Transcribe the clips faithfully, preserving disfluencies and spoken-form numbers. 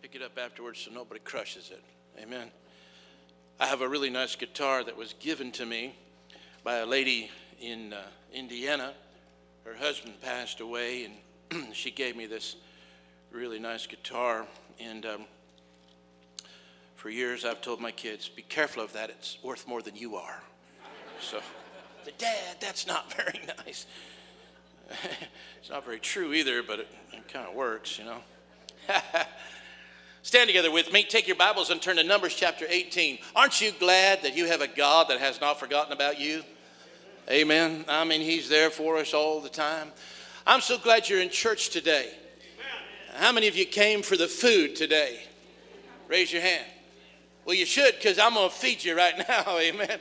Pick it up afterwards so nobody crushes it. Amen. I have a really nice guitar that was given to me by a lady in uh, Indiana. Her husband passed away, and she gave me this really nice guitar. And um, for years I've told my kids, be careful of that. It's worth more than you are. So, Dad, that's not very nice. It's not very true either, but it, it kind of works, you know. Stand together with me. Take your Bibles and turn to Numbers chapter eighteen. Aren't you glad that you have a God that has not forgotten about you? Amen. I mean, he's there for us all the time. I'm so glad you're in church today. How many of you came for the food today? Raise your hand. Well, you should, because I'm going to feed you right now. Amen.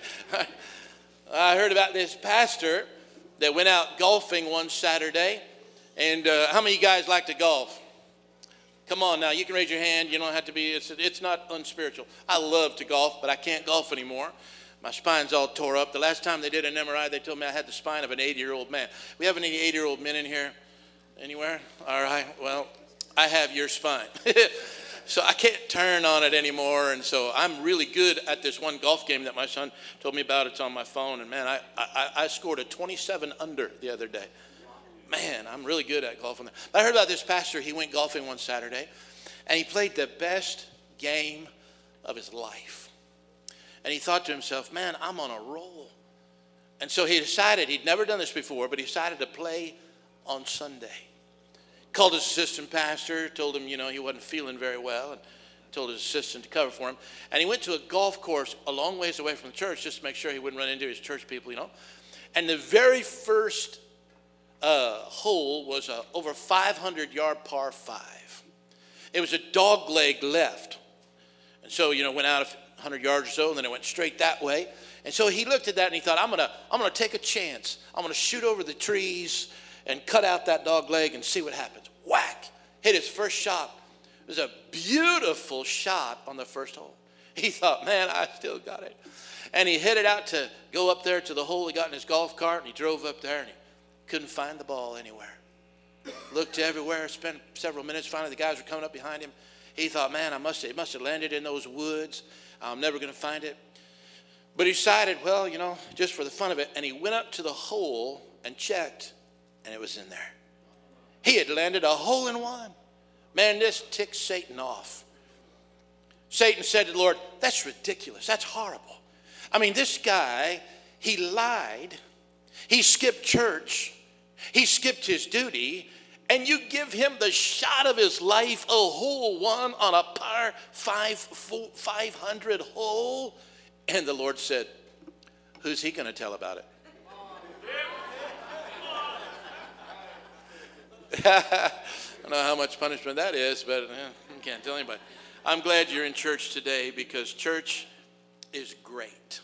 I heard about this pastor that went out golfing one Saturday. And uh, how many of you guys like to golf? Come on now, you can raise your hand. You don't have to be, it's, it's not unspiritual. I love to golf, but I can't golf anymore. My spine's all tore up. The last time they did an M R I, they told me I had the spine of an eighty-year-old man. We have any eighty-year-old men in here? Anywhere? All right, well, I have your spine. So I can't turn on it anymore. And so I'm really good at this one golf game that my son told me about. It's on my phone. And man, I, I, I scored a twenty-seven under the other day. Man, I'm really good at golfing. I heard about this pastor. He went golfing one Saturday, and he played the best game of his life. And he thought to himself, man, I'm on a roll. And so he decided, he'd never done this before, but he decided to play on Sunday. Called his assistant pastor, told him, you know, he wasn't feeling very well, and told his assistant to cover for him. And he went to a golf course a long ways away from the church just to make sure he wouldn't run into his church people, you know. And the very first Uh, hole was a over five hundred yard par five. It was a dog leg left. And so, you know, went out a hundred yards or so, and then it went straight that way. And so he looked at that and he thought, I'm going to I'm going to take a chance. I'm going to shoot over the trees and cut out that dog leg and see what happens. Whack! Hit his first shot. It was a beautiful shot on the first hole. He thought, man, I still got it. And he headed out to go up there to the hole. He got in his golf cart and he drove up there and he couldn't find the ball anywhere. Looked everywhere, spent several minutes. Finally, the guys were coming up behind him. He thought, man, I must, it must have landed in those woods. I'm never going to find it. But he decided, well, you know, just for the fun of it. And he went up to the hole and checked, and it was in there. He had landed a hole in one. Man, this ticked Satan off. Satan said to the Lord, that's ridiculous. That's horrible. I mean, this guy, he lied. He skipped church. He skipped his duty. And you give him the shot of his life, a hole one on a par five, four, five hundred hole. And the Lord said, who's he going to tell about it? I don't know how much punishment that is, but eh, I can't tell anybody. I'm glad you're in church today because church is great.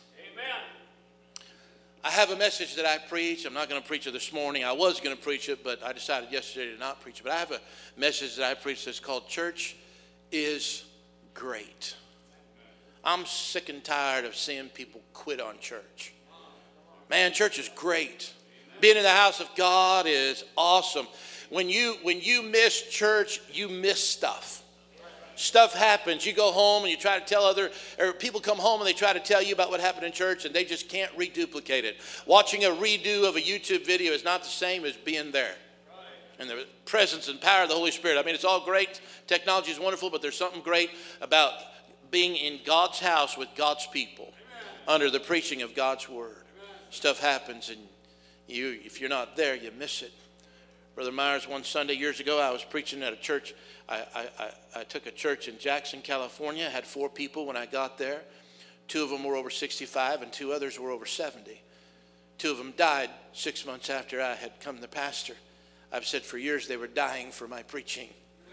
I have a message that I preach. I'm not going to preach it this morning. I was going to preach it, but I decided yesterday to not preach it. But I have a message that I preach that's called Church is Great. I'm sick and tired of seeing people quit on church. Man, church is great. Being in the house of God is awesome. When you, when you miss church, you miss stuff. Stuff happens. You go home and you try to tell other, or people come home and they try to tell you about what happened in church and they just can't reduplicate it. Watching a redo of a YouTube video is not the same as being there. And the presence and power of the Holy Spirit. I mean, it's all great. Technology is wonderful, but there's something great about being in God's house with God's people under the preaching of God's word. Stuff happens and you, if you're not there, you miss it. Brother Myers, one Sunday years ago, I was preaching at a church. I, I, I, I took a church in Jackson, California. I had four people when I got there. Two of them were over sixty-five and two others were over seventy. Two of them died six months after I had come the pastor. I've said for years they were dying for my preaching.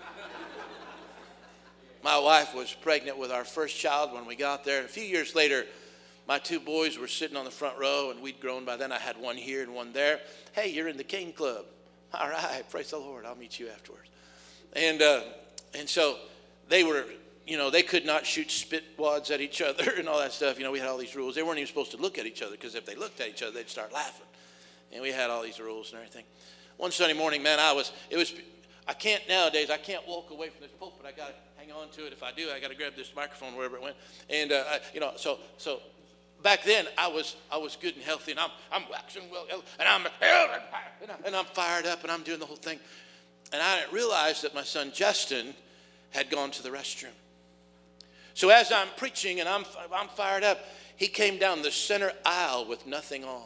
My wife was pregnant with our first child when we got there. A few years later, my two boys were sitting on the front row, and we'd grown by then. I had one here and one there. Hey, you're in the Cane Club. All right, praise the Lord. I'll meet you afterwards. And uh, and so they were, you know, they could not shoot spit wads at each other and all that stuff. You know, we had all these rules. They weren't even supposed to look at each other because if they looked at each other, they'd start laughing. And we had all these rules and everything. One Sunday morning, man, I was, it was, I can't nowadays, I can't walk away from this pulpit. I got to hang on to it. If I do, I got to grab this microphone wherever it went. And, uh, I, you know, so so back then I was I was good and healthy, and I'm I'm waxing well, and I'm and I'm fired up, and I'm doing the whole thing. And I didn't realize that my son Justin had gone to the restroom. So as I'm preaching and I'm I'm fired up, he came down the center aisle with nothing on.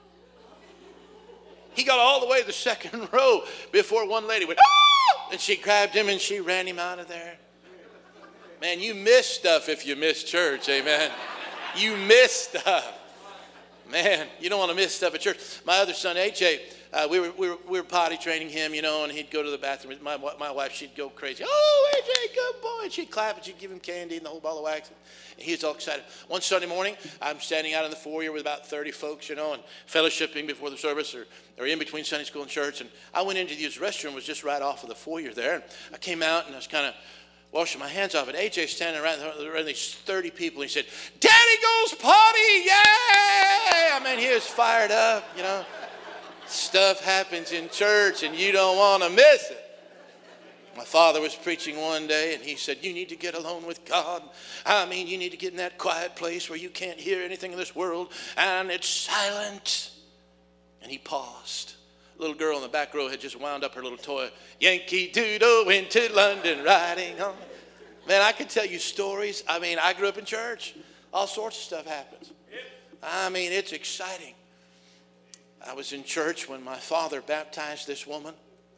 He got all the way to the second row before one lady went, ah! And she grabbed him and she ran him out of there. Man, you miss stuff if you miss church, amen. You miss stuff. Man, you don't want to miss stuff at church. My other son, A J, uh, we, were, we, were, we were potty training him, you know, and he'd go to the bathroom. My, my wife, she'd go crazy. Oh, A J, good boy. And she'd clap and she'd give him candy and the whole bottle of wax. And he was all excited. One Sunday morning, I'm standing out in the foyer with about thirty folks, you know, and fellowshipping before the service or, or in between Sunday school and church. And I went into the used restroom, was just right off of the foyer there. And I came out and I was kind of washing my hands off. And A J standing around, around these thirty people. And he said, Daddy goes potty, yay! I mean, he was fired up, you know. Stuff happens in church and you don't want to miss it. My father was preaching one day and he said, you need to get alone with God. I mean, you need to get in that quiet place where you can't hear anything in this world and it's silent. And he paused. A little girl in the back row had just wound up her little toy. Yankee Doodle went to London riding on. Man, I could tell you stories. I mean, I grew up in church. All sorts of stuff happens. I mean, it's exciting. I was in church when my father baptized this woman.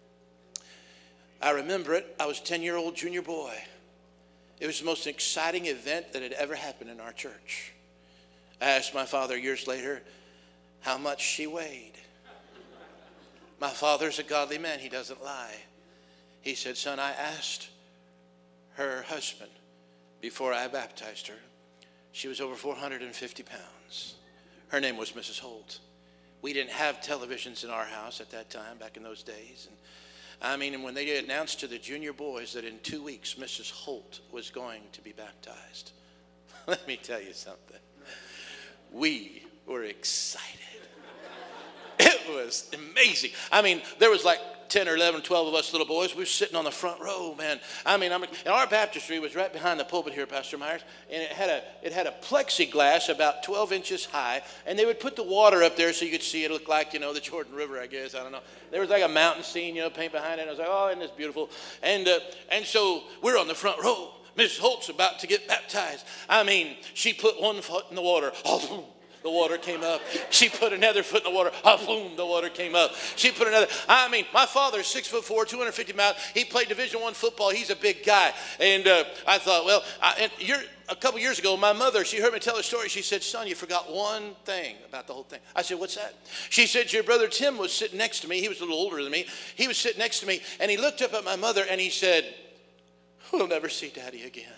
I remember it. I was a ten-year-old junior boy. It was the most exciting event that had ever happened in our church. I asked my father years later how much she weighed. My father's a godly man. He doesn't lie. He said, son, I asked her husband before I baptized her. She was over four hundred fifty pounds. Her name was Missus Holt. We didn't have televisions in our house at that time, back in those days. And I mean, and when they announced to the junior boys that in two weeks Missus Holt was going to be baptized, let me tell you something. We were excited. It was amazing. I mean, there was like ten or eleven, twelve of us little boys. We were sitting on the front row, man. I mean, I'm, and our baptistry was right behind the pulpit here, Pastor Myers, and it had a it had a plexiglass about twelve inches high, and they would put the water up there so you could see it. It looked like, you know, the Jordan River, I guess. I don't know. There was like a mountain scene, you know, paint behind it. And I was like, oh, isn't this beautiful? And uh, and so we're on the front row. Missus Holt's about to get baptized. I mean, she put one foot in the water. Oh, the water came up. She put another foot in the water. Ah, boom, the water came up. She put another. I mean, my father's six foot four, two hundred fifty pounds. He played Division One football. He's a big guy. And uh, I thought, well, I, and you're, a couple years ago, my mother, she heard me tell a story. She said, son, you forgot one thing about the whole thing. I said, what's that? She said, your brother Tim was sitting next to me. He was a little older than me. He was sitting next to me, and he looked up at my mother, and he said, we'll never see Daddy again.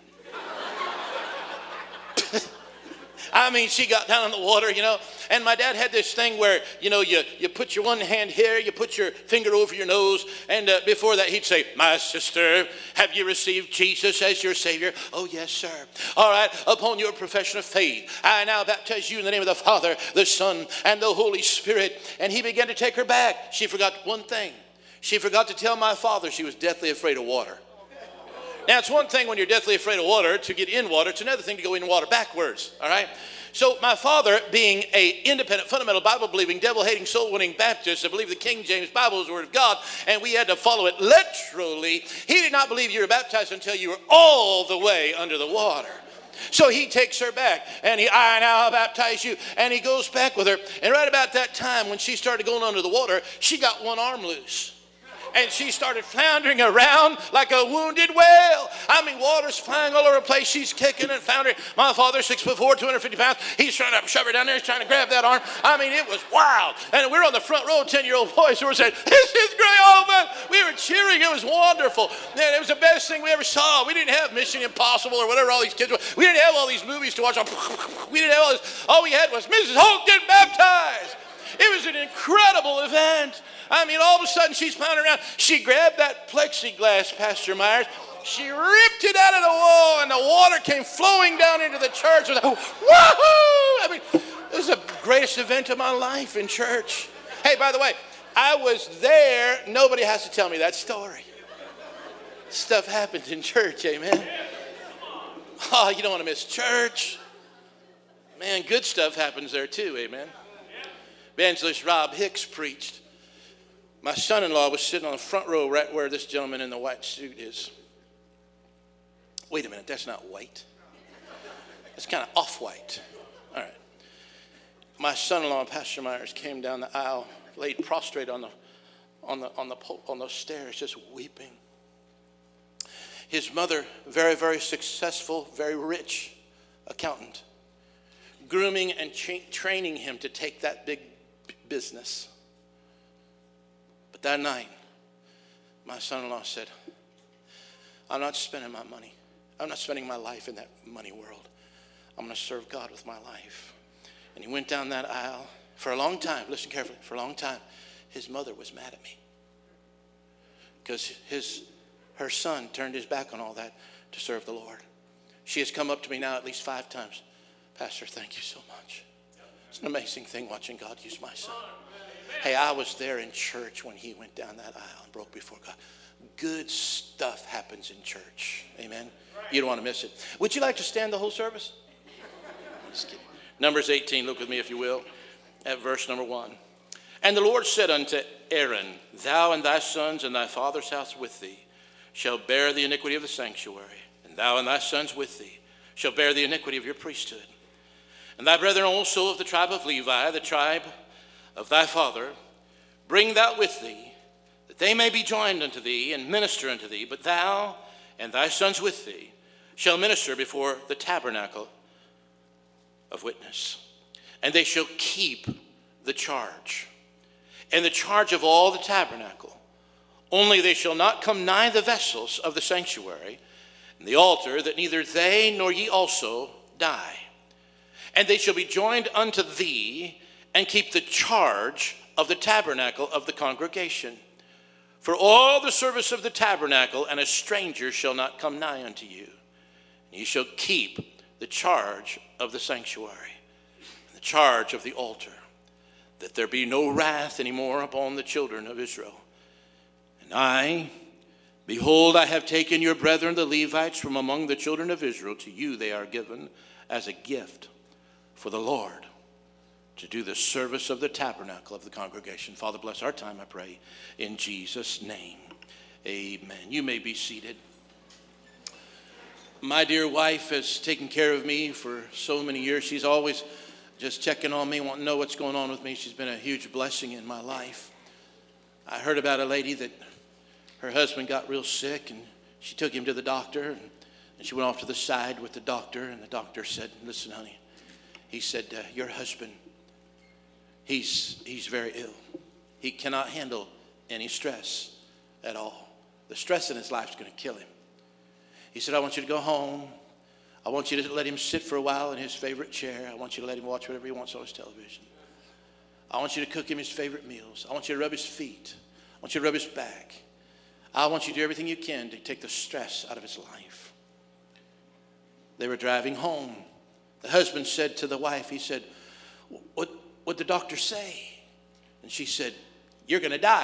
I mean, she got down in the water, you know, and my dad had this thing where, you know, you, you put your one hand here, you put your finger over your nose, and uh, before that he'd say, my sister, have you received Jesus as your Savior? Oh, yes, sir. All right, upon your profession of faith, I now baptize you in the name of the Father, the Son, and the Holy Spirit. And he began to take her back. She forgot one thing. She forgot to tell my father she was deathly afraid of water. Now, it's one thing when you're deathly afraid of water to get in water. It's another thing to go in water backwards, all right? So my father, being a independent, fundamental, Bible-believing, devil-hating, soul-winning Baptist, I believe the King James Bible is the Word of God, and we had to follow it literally. He did not believe you were baptized until you were all the way under the water. So he takes her back, and he, I now baptize you, and he goes back with her. And right about that time, when she started going under the water, she got one arm loose. And she started floundering around like a wounded whale. I mean, water's flying all over the place. She's kicking and floundering. My father, six foot four, two hundred fifty pounds. He's trying to shove her down there. He's trying to grab that arm. I mean, it was wild. And we're on the front row, ten-year-old boys who were saying, this is great. Oh, man. We were cheering. It was wonderful. Man, it was the best thing we ever saw. We didn't have Mission Impossible or whatever all these kids were. We didn't have all these movies to watch. We didn't have all this. All we had was Missus Holt getting baptized. It was an incredible event. I mean, all of a sudden, she's pounding around. She grabbed that plexiglass, Pastor Myers. She ripped it out of the wall, and the water came flowing down into the church. Woohoo! I mean, this is the greatest event of my life in church. Hey, by the way, I was there. Nobody has to tell me that story. Stuff happens in church, amen. Oh, you don't want to miss church. Man, good stuff happens there too, amen. Evangelist Rob Hicks preached. My son-in-law was sitting on the front row right where this gentleman in the white suit is. Wait a minute, that's not white. It's kind of off-white. All right. My son-in-law, Pastor Myers, came down the aisle, laid prostrate on the on the on the on those stairs, just weeping. His mother, very, very successful, very rich accountant, grooming and cha- training him to take that big business. But that night, my son-in-law said, I'm not spending my money. I'm not spending my life in that money world. I'm going to serve God with my life. And he went down that aisle. For a long time, listen carefully, for a long time, his mother was mad at me. Because his, her son turned his back on all that to serve the Lord. She has come up to me now at least five times. Pastor, thank you so much. It's an amazing thing watching God use my son. Hey, I was there in church when he went down that aisle and broke before God. Good stuff happens in church. Amen. You don't want to miss it. Would you like to stand the whole service? Just kidding. Numbers eighteen, look with me if you will, at verse number one. And the Lord said unto Aaron, thou and thy sons and thy father's house with thee shall bear the iniquity of the sanctuary, and thou and thy sons with thee shall bear the iniquity of your priesthood. And thy brethren also of the tribe of Levi, the tribe of thy father, bring thou with thee, that they may be joined unto thee and minister unto thee. But thou and thy sons with thee shall minister before the tabernacle of witness. And they shall keep the charge, and the charge of all the tabernacle. Only they shall not come nigh the vessels of the sanctuary and the altar, that neither they nor ye also die. And they shall be joined unto thee, and keep the charge of the tabernacle of the congregation. For all the service of the tabernacle, and a stranger shall not come nigh unto you. And ye shall keep the charge of the sanctuary, and the charge of the altar, that there be no wrath any more upon the children of Israel. And I, behold, I have taken your brethren the Levites from among the children of Israel. To you they are given as a gift for the Lord, to do the service of the tabernacle of the congregation. Father, bless our time, I pray, in Jesus' name. Amen. You may be seated. My dear wife has taken care of me for so many years. She's always just checking on me, wanting to know what's going on with me. She's been a huge blessing in my life. I heard about a lady that her husband got real sick, and she took him to the doctor, and, and she went off to the side with the doctor, and the doctor said, listen, honey, he said, uh, your husband, he's he's very ill. He cannot handle any stress at all. The stress in his life is going to kill him. He said, I want you to go home. I want you to let him sit for a while in his favorite chair. I want you to let him watch whatever he wants on his television. I want you to cook him his favorite meals. I want you to rub his feet. I want you to rub his back. I want you to do everything you can to take the stress out of his life. They were driving home. The husband said to the wife, he said, what what'd the doctor say? And she said, you're going to die.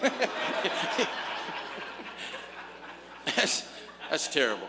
that's, that's terrible.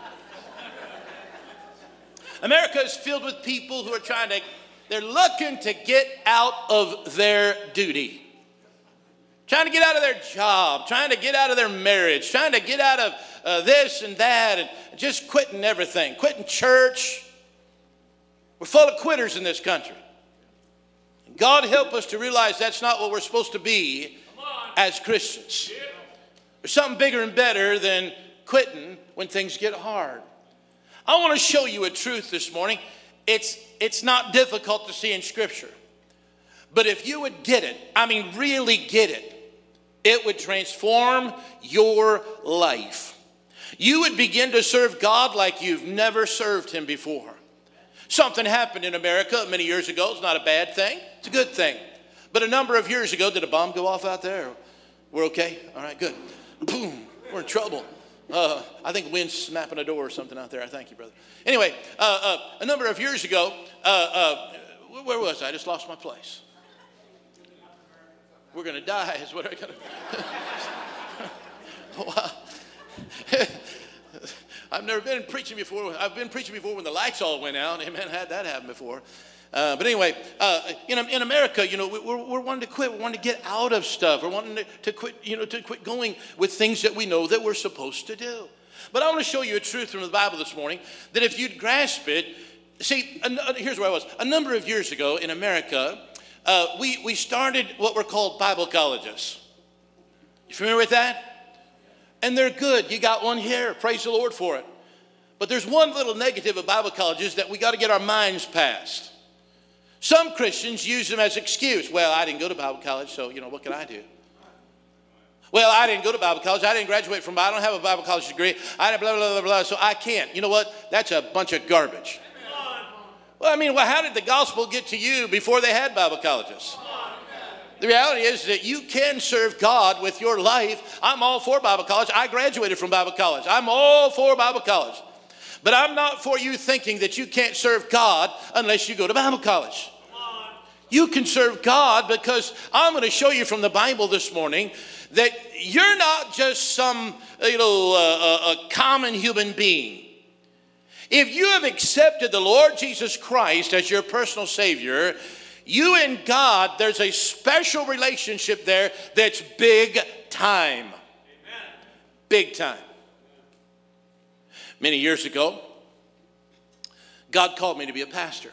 America is filled with people who are trying to, they're looking to get out of their duty. Trying to get out of their job, trying to get out of their marriage, trying to get out of uh, this and that, and just quitting everything, quitting church. We're full of quitters in this country. God help us to realize that's not what we're supposed to be as Christians. There's something bigger and better than quitting when things get hard. I want to show you a truth this morning. It's, it's not difficult to see in Scripture. But if you would get it, I mean really get it, it would transform your life. You would begin to serve God like you've never served him before. Something happened in America many years ago. It's not a bad thing. It's a good thing. But a number of years ago, did a bomb go off out there? We're okay? All right, good. Boom. We're in trouble. Uh, I think wind's snapping a door or something out there. I thank you, brother. Anyway, uh, uh, a number of years ago, uh, uh, where was I? I just lost my place. We're going to die is what I got to... Wow. I've never been preaching before. I've been preaching before when the lights all went out. Amen. Had that happen before. Uh, but anyway, uh, you know, in America, you know, we're, we're wanting to quit. We're wanting to get out of stuff. We're wanting to, to quit, you know, to quit going with things that we know that we're supposed to do. But I want to show you a truth from the Bible this morning that if you'd grasp it, see, here's where I was. A number of years ago in America, uh, we, we started what were called Bible colleges. You familiar with that? And they're good. You got one here. Praise the Lord for it. But there's one little negative of Bible colleges that we got to get our minds past. Some Christians use them as excuse. Well, I didn't go to Bible college, so, you know, what can I do? Well, I didn't go to Bible college. I didn't graduate from, I don't have a Bible college degree. I didn't blah, blah, blah, blah, so I can't. You know what? That's a bunch of garbage. Well, I mean, well, how did the gospel get to you before they had Bible colleges? The reality is that you can serve God with your life. I'm all for Bible college. I graduated from Bible college. I'm all for Bible college. But I'm not for you thinking that you can't serve God unless you go to Bible college. You can serve God because I'm going to show you from the Bible this morning that you're not just some, you know, uh, a common human being. If you have accepted the Lord Jesus Christ as your personal Savior, you and God, there's a special relationship there that's big time. Amen. Big time. Many years ago, God called me to be a pastor.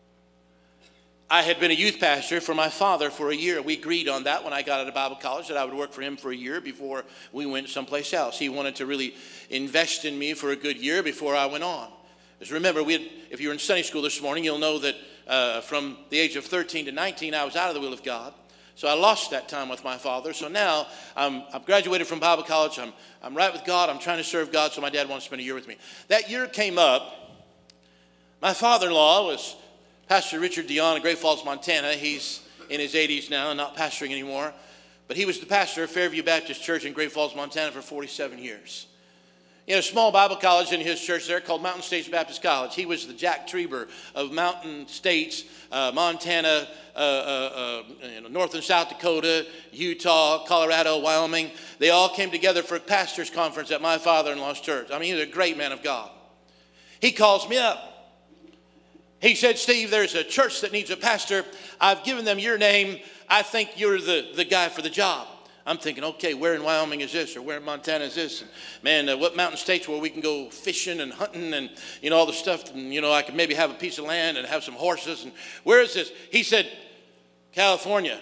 I had been a youth pastor for my father for a year. We agreed on that when I got out of Bible college that I would work for him for a year before we went someplace else. He wanted to really invest in me for a good year before I went on. Because remember, we had, if you were in Sunday school this morning, you'll know that uh, from the age of thirteen to nineteen, I was out of the will of God. So I lost that time with my father. So now I'm, I've graduated from Bible college. I'm, I'm right with God. I'm trying to serve God. So my dad wanted to spend a year with me. That year came up. My father-in-law was Pastor Richard Dion of Great Falls, Montana. He's in his eighties now and not pastoring anymore. But he was the pastor of Fairview Baptist Church in Great Falls, Montana for forty-seven years. He had a small Bible college in his church there called Mountain States Baptist College. He was the Jack Treber of Mountain States, uh, Montana, uh, uh, uh, you know, North and South Dakota, Utah, Colorado, Wyoming. They all came together for a pastor's conference at my father-in-law's church. I mean, he was a great man of God. He calls me up. He said, Steve, there's a church that needs a pastor. I've given them your name. I think you're the, the guy for the job. I'm thinking, okay, where in Wyoming is this? Or where in Montana is this? And man, uh, what mountain states where we can go fishing and hunting and, you know, all the stuff. And, you know, I could maybe have a piece of land and have some horses. And where is this? He said, California.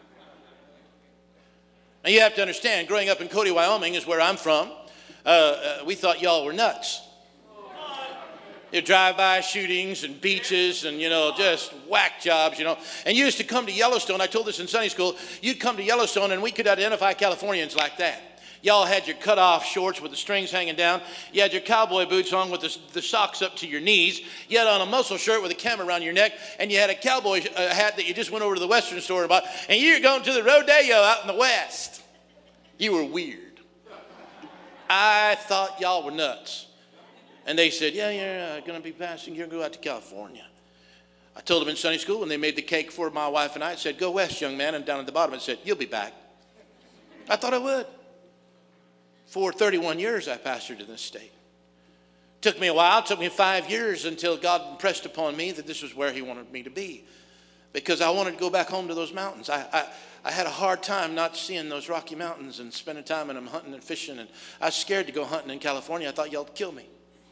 Now, you have to understand, growing up in Cody, Wyoming is where I'm from. Uh, uh, we thought y'all were nuts. You know, drive-by shootings and beaches and, you know, just whack jobs, you know. And you used to come to Yellowstone. I told this in Sunday school. You'd come to Yellowstone and we could identify Californians like that. Y'all had your cut-off shorts with the strings hanging down. You had your cowboy boots on with the, the socks up to your knees. You had on a muscle shirt with a camera around your neck. And you had a cowboy uh, hat that you just went over to the Western store and bought. And you were going to the rodeo out in the West. You were weird. I thought y'all were nuts. And they said, yeah, you're uh, going to be passing. You're going to go out to California. I told them in Sunday school when they made the cake for my wife and I, it said, go west, young man. And down at the bottom it said, you'll be back. I thought I would. For thirty-one years, I pastored in this state. Took me a while. It took me five years until God impressed upon me that this was where he wanted me to be. Because I wanted to go back home to those mountains. I, I, I had a hard time not seeing those Rocky Mountains and spending time in them hunting and fishing. And I was scared to go hunting in California. I thought y'all would kill me.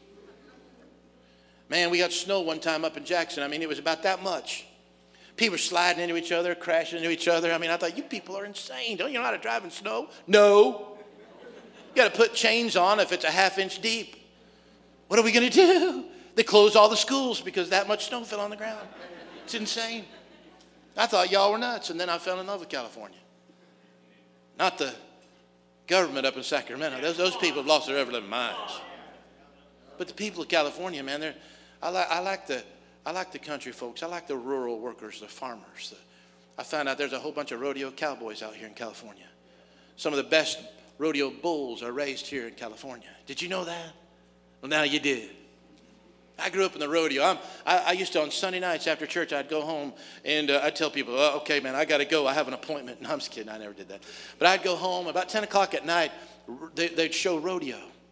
Man, we got snow one time up in Jackson. I mean, it was about that much. People were sliding into each other, crashing into each other. I mean, I thought, you people are insane. Don't you know how to drive in snow? No. You got to put chains on if it's a half inch deep. What are we going to do? They closed all the schools because that much snow fell on the ground. It's insane. I thought y'all were nuts, and then I fell in love with California. Not the government up in Sacramento. Those, those people have lost their ever-living minds. But the people of California, man, they're, I like, I like the, I like the country folks. I like the rural workers, the farmers. The, I found out there's a whole bunch of rodeo cowboys out here in California. Some of the best rodeo bulls are raised here in California. Did you know that? Well, now you did. I grew up in the rodeo. I'm, I, I used to, on Sunday nights after church, I'd go home and uh, I'd tell people, oh, okay, man, I got to go. I have an appointment. No, I'm just kidding. I never did that. But I'd go home about ten o'clock at night. They, they'd show rodeo.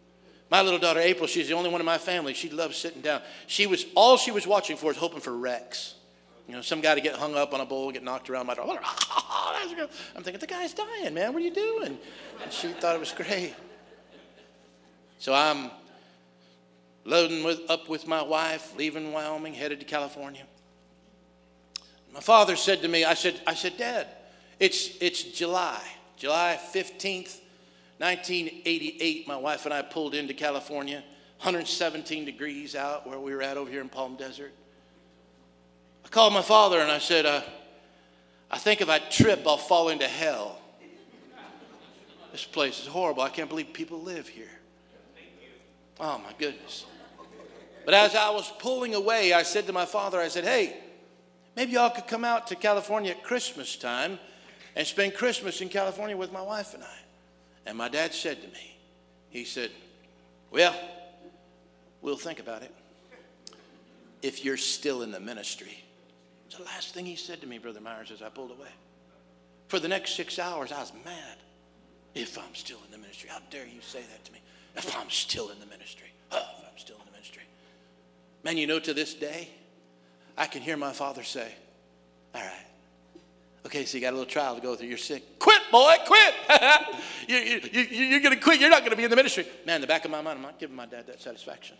My little daughter, April, she's the only one in my family. She loves sitting down. She was, all she was watching for is hoping for wrecks. You know, some guy to get hung up on a bull, get knocked around my door. I'm thinking, the guy's dying, man. What are you doing? And she thought it was great. So I'm loading with, up with my wife, leaving Wyoming, headed to California. My father said to me, I said, I said, Dad, it's it's July, July fifteenth, nineteen eighty-eight. My wife and I pulled into California, one hundred seventeen degrees out where we were at over here in Palm Desert. I called my father and I said, uh, I think if I trip, I'll fall into hell. This place is horrible. I can't believe people live here. Oh, my goodness. But as I was pulling away, I said to my father, I said, hey, maybe y'all could come out to California at Christmas time and spend Christmas in California with my wife and I. And my dad said to me, he said, well, we'll think about it if you're still in the ministry. It's the last thing he said to me, Brother Myers, as I pulled away. For the next six hours, I was mad. If I'm still in the ministry, how dare you say that to me? If I'm still in the ministry. Oh, if I'm still in the ministry. Man, you know, to this day, I can hear my father say, all right, okay, so you got a little trial to go through. You're sick. Quit, boy, quit. you, you, you, you're going to quit. You're not going to be in the ministry. Man, in the back of my mind, I'm not giving my dad that satisfaction.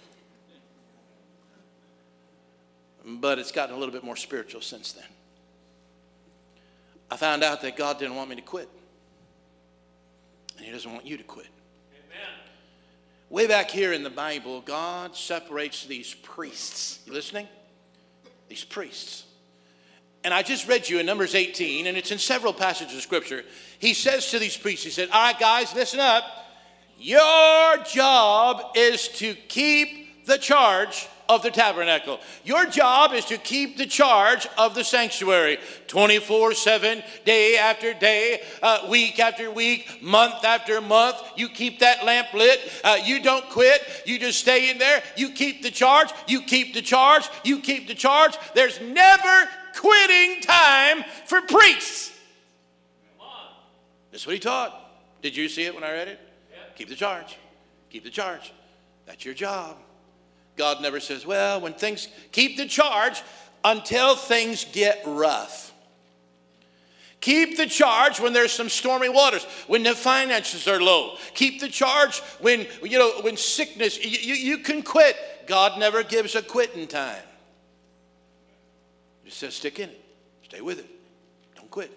But it's gotten a little bit more spiritual since then. I found out that God didn't want me to quit. And he doesn't want you to quit. Amen. Way back here in the Bible, God separates these priests. You listening? These priests. And I just read you in Numbers eighteen, and it's in several passages of Scripture. He says to these priests, he said, all right, guys, listen up. Your job is to keep the charge of the tabernacle. Your job is to keep the charge of the sanctuary twenty-four seven, day after day, uh, week after week, month after month. You keep that lamp lit. Uh, you don't quit. You just stay in there. You keep the charge. You keep the charge. You keep the charge. There's never quitting time for priests. That's what he taught. Did you see it when I read it? Yeah. Keep the charge. Keep the charge. That's your job. God never says, well, when things, keep the charge until things get rough. Keep the charge when there's some stormy waters, when the finances are low. Keep the charge when, you know, when sickness, you, you, you can quit. God never gives a quitting time. He says, stick in it. Stay with it. Don't quit.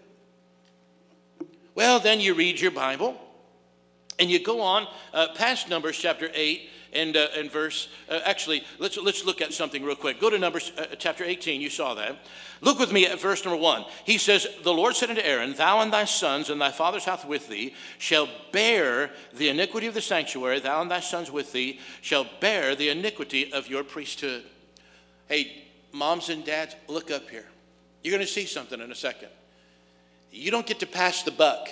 Well, then you read your Bible and you go on uh, past Numbers chapter eight. And, uh, and verse, uh, actually, let's, let's look at something real quick. Go to Numbers uh, chapter eighteen. You saw that. Look with me at verse number one. He says, the Lord said unto Aaron, thou and thy sons and thy father's house with thee shall bear the iniquity of the sanctuary. Thou and thy sons with thee shall bear the iniquity of your priesthood. Hey, moms and dads, look up here. You're going to see something in a second. You don't get to pass the buck.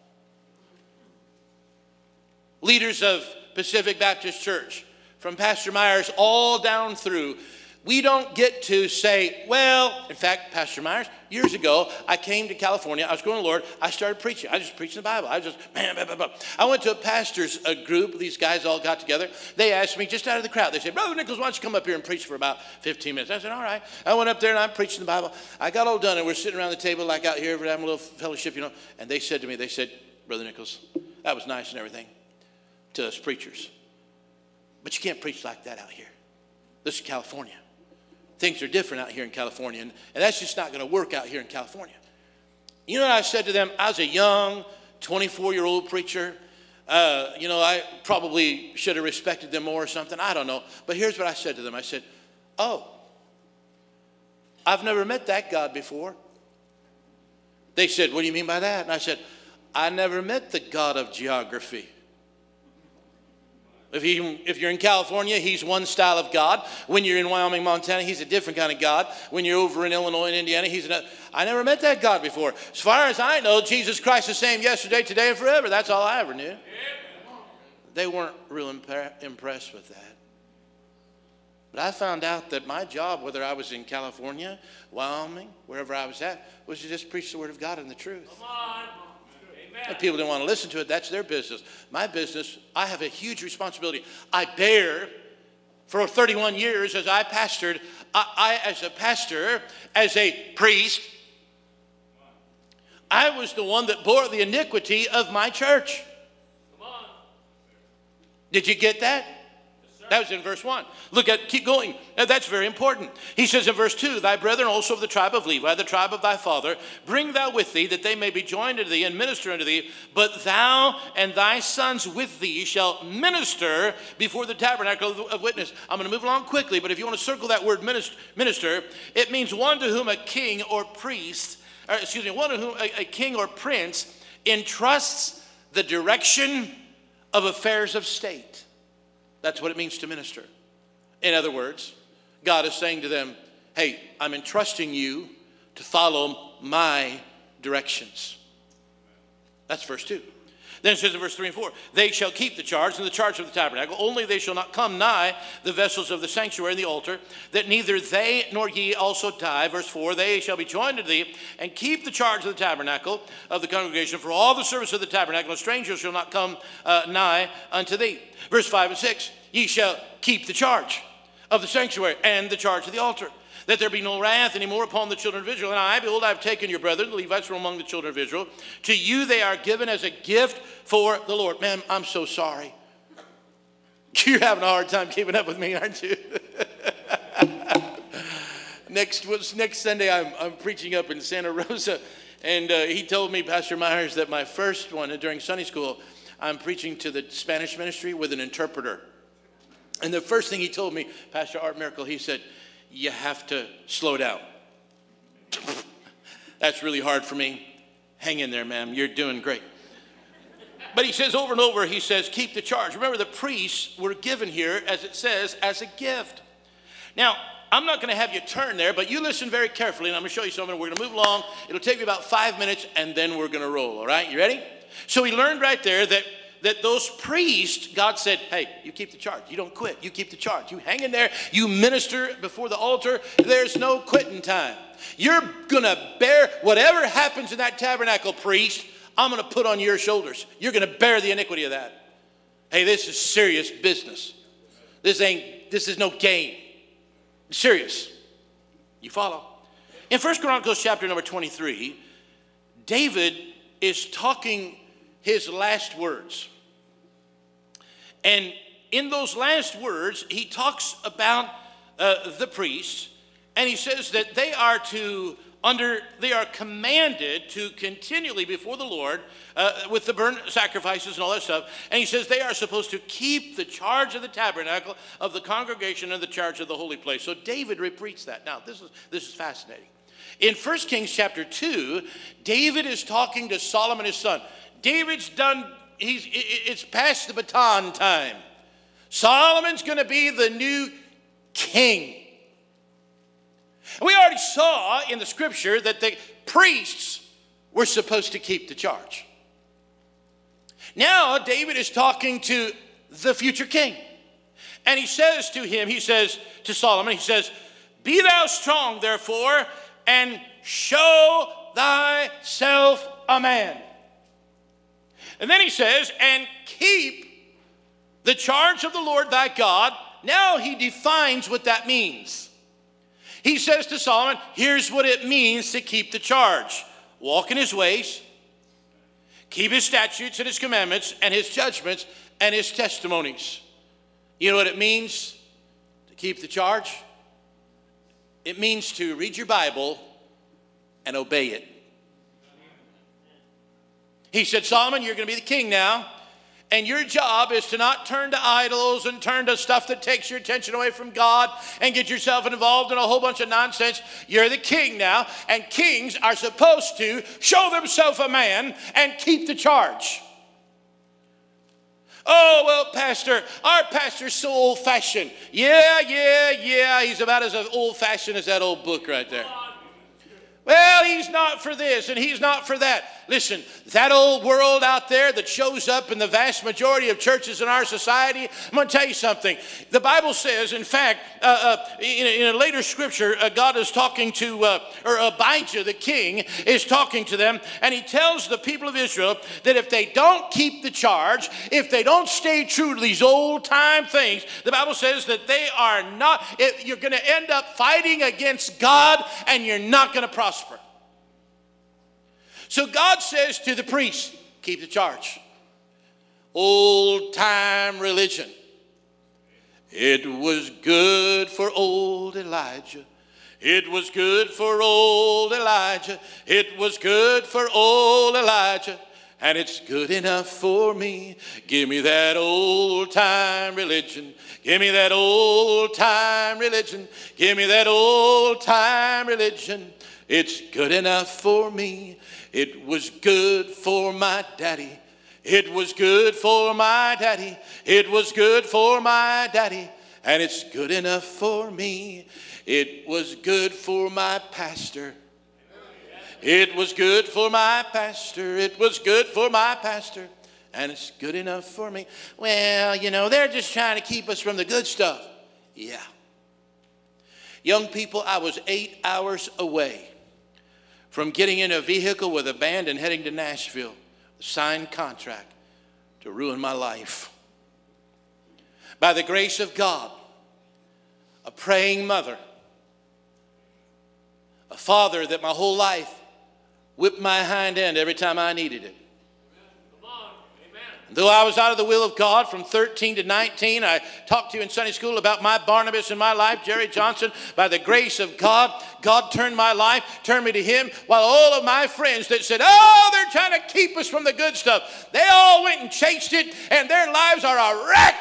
Leaders of Pacific Baptist Church, from Pastor Myers all down through, we don't get to say, well, in fact, Pastor Myers, years ago, I came to California. I was going to the Lord. I started preaching. I just preached the Bible. I was just, man, blah, blah, blah. I went to a pastor's a group. These guys all got together. They asked me just out of the crowd. They said, Brother Nichols, why don't you come up here and preach for about fifteen minutes? I said, all right. I went up there and I'm preaching the Bible. I got all done and we're sitting around the table like out here, we're having a little fellowship, you know. And they said to me, they said, Brother Nichols, that was nice and everything to us preachers. But you can't preach like that out here. This is California. Things are different out here in California, and, and that's just not going to work out here in California. You know what I said to them? I was a young, twenty-four-year-old preacher. Uh, you know, I probably should have respected them more or something. I don't know. But here's what I said to them. I said, oh, I've never met that God before. They said, what do you mean by that? And I said, I never met the God of geography. If, he, if you're in California, he's one style of God. When you're in Wyoming, Montana, he's a different kind of God. When you're over in Illinois and Indiana, he's another. I never met that God before. As far as I know, Jesus Christ is the same yesterday, today, and forever. That's all I ever knew. They weren't real imp- impressed with that. But I found out that my job, whether I was in California, Wyoming, wherever I was at, was to just preach the Word of God and the truth. Come on. If people didn't want to listen to it, that's their business. My business, I have a huge responsibility. I bear, for thirty-one years as I pastored, I, I as a pastor, as a priest, I was the one that bore the iniquity of my church. Come on. Did you get that? Yes, that was in verse one. Look at, keep going. Now, that's very important. He says in verse two, thy brethren also of the tribe of Levi, the tribe of thy father, bring thou with thee, that they may be joined unto thee and minister unto thee. But thou and thy sons with thee shall minister before the tabernacle of witness. I'm going to move along quickly, but if you want to circle that word minister, it means one to whom a king or priest Or, excuse me, one of whom a, a king or prince entrusts the direction of affairs of state. That's what it means to minister. In other words, God is saying to them, hey, I'm entrusting you to follow my directions. That's verse two. Then it says in verse three and four, they shall keep the charge and the charge of the tabernacle, only they shall not come nigh the vessels of the sanctuary and the altar, that neither they nor ye also die. Verse four, they shall be joined to thee, and keep the charge of the tabernacle of the congregation, for all the service of the tabernacle, a stranger shall not come uh, nigh unto thee. Verse five and six, ye shall keep the charge of the sanctuary and the charge of the altar, that there be no wrath any more upon the children of Israel. And I, behold, I have taken your brethren, the Levites, from among the children of Israel. To you they are given as a gift for the Lord. Man, I'm so sorry. You're having a hard time keeping up with me, aren't you? next, next Sunday, I'm, I'm preaching up in Santa Rosa. And uh, he told me, Pastor Myers, that my first one during Sunday school, I'm preaching to the Spanish ministry with an interpreter. And the first thing he told me, Pastor Art Miracle, he said, you have to slow down. That's really hard for me. Hang in there, ma'am. You're doing great. But he says over and over, he says, keep the charge. Remember, the priests were given here, as it says, as a gift. Now, I'm not going to have you turn there, but you listen very carefully, and I'm going to show you something. We're going to move along. It'll take me about five minutes, and then we're going to roll, all right? You ready? So we learned right there that that those priests, God said, hey, you keep the charge. You don't quit. You keep the charge. You hang in there. You minister before the altar. There's no quitting time. You're going to bear whatever happens in that tabernacle, priest, I'm going to put on your shoulders. You're going to bear the iniquity of that. Hey, this is serious business. This ain't, this is no game. It's serious. You follow? In First Chronicles chapter number twenty-three, David is talking his last words. And in those last words, he talks about uh, the priests, and he says that they are to under they are commanded to continually before the Lord uh, with the burnt sacrifices and all that stuff. And he says they are supposed to keep the charge of the tabernacle, of the congregation, and the charge of the holy place. So David repeats that. Now, this is this is fascinating. In First Kings chapter two, David is talking to Solomon, his son. David's done, he's, it's past the baton time. Solomon's going to be the new king. And we already saw in the scripture that the priests were supposed to keep the charge. Now, David is talking to the future king. And he says to him, he says to Solomon, he says, be thou strong, therefore, and show thyself a man. And then he says, and keep the charge of the Lord thy God. Now he defines what that means. He says to Solomon, here's what it means to keep the charge. Walk in his ways, keep his statutes and his commandments and his judgments and his testimonies. You know what it means to keep the charge? It means to read your Bible and obey it. He said, Solomon, you're going to be the king now, and your job is to not turn to idols and turn to stuff that takes your attention away from God and get yourself involved in a whole bunch of nonsense. You're the king now, and kings are supposed to show themselves a man and keep the charge. Oh, well, pastor, our pastor's so old-fashioned. Yeah, yeah, yeah, he's about as old-fashioned as that old book right there. Well, he's not for this and he's not for that. Listen, that old world out there that shows up in the vast majority of churches in our society, I'm going to tell you something. The Bible says, in fact, uh, uh, in, in a later scripture, uh, God is talking to, uh, or Abijah, the king, is talking to them, and he tells the people of Israel that if they don't keep the charge, if they don't stay true to these old-time things, the Bible says that they are not, it, you're going to end up fighting against God, and you're not going to prosper. So God says to the priests, keep the charge. Old-time religion. It was good for old Elijah. It was good for old Elijah. It was good for old Elijah. And it's good enough for me. Give me that old-time religion. Give me that old-time religion. Give me that old-time religion. It's good enough for me. It was good for my daddy. It was good for my daddy. It was good for my daddy. And it's good enough for me. It was good for my pastor. It was good for my pastor. It was good for my pastor. And it's good enough for me. Well, you know, they're just trying to keep us from the good stuff. Yeah. Young people, I was eight hours away from getting in a vehicle with a band and heading to Nashville, signed contract to ruin my life. By the grace of God, a praying mother, a father that my whole life whipped my hind end every time I needed it. Though I was out of the will of God from thirteen to nineteen, I talked to you in Sunday school about my Barnabas in my life, Jerry Johnson. By the grace of God, God turned my life, turned me to him, while all of my friends that said, oh, they're trying to keep us from the good stuff, they all went and chased it, and their lives are a wreck.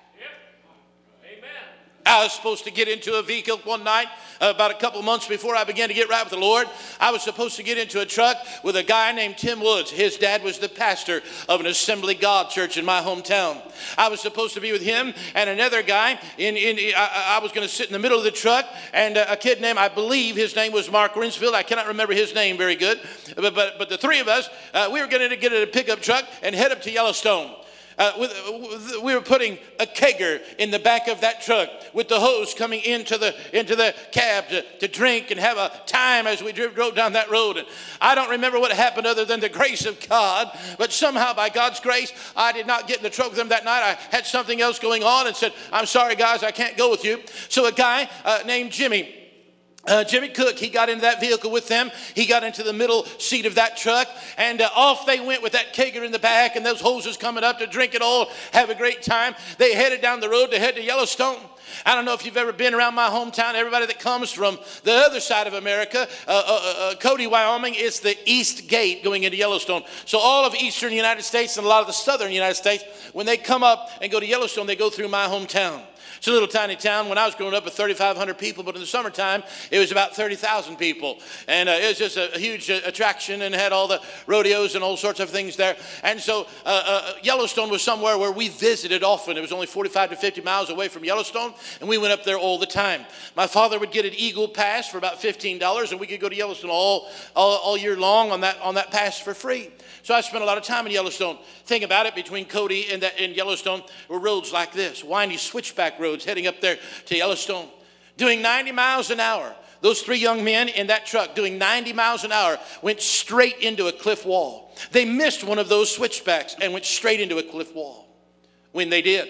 Yep. Amen. I was supposed to get into a vehicle one night, uh, about a couple months before I began to get right with the Lord. I was supposed to get into a truck with a guy named Tim Woods. His dad was the pastor of an Assembly God church in my hometown. I was supposed to be with him and another guy. In, in I, I was going to sit in the middle of the truck, and a kid named, I believe his name was Mark Rinsfield. I cannot remember his name very good. But, but, but the three of us, uh, we were going to get in a pickup truck and head up to Yellowstone. Uh, with, with, we were putting a kegger in the back of that truck with the hose coming into the into the cab to, to drink and have a time as we drove, drove down that road. And I don't remember what happened other than the grace of God, but somehow by God's grace, I did not get in the truck with them that night. I had something else going on and said, I'm sorry, guys, I can't go with you. So a guy uh, named Jimmy, Uh, Jimmy Cook, he got into that vehicle with them. He got into the middle seat of that truck, and uh, off they went with that kegger in the back and those hoses coming up to drink it all, have a great time. They headed down the road to head to Yellowstone. I don't know if you've ever been around my hometown. Everybody that comes from the other side of America, uh, uh, uh, Cody, Wyoming, is the east gate going into Yellowstone. So all of eastern United States and a lot of the southern United States, when they come up and go to Yellowstone, they go through my hometown. It's a little tiny town. When I was growing up with thirty-five hundred people, but in the summertime, it was about thirty thousand people. And uh, it was just a, a huge uh, attraction and had all the rodeos and all sorts of things there. And so uh, uh, Yellowstone was somewhere where we visited often. It was only forty-five to fifty miles away from Yellowstone, and we went up there all the time. My father would get an Eagle Pass for about fifteen dollars, and we could go to Yellowstone all, all, all year long on that, on that pass for free. So I spent a lot of time in Yellowstone. Think about it, between Cody and, that, and Yellowstone were roads like this, windy switchback roads heading up there to Yellowstone, doing ninety miles an hour. Those three young men in that truck doing ninety miles an hour went straight into a cliff wall. They missed one of those switchbacks and went straight into a cliff wall. When they did,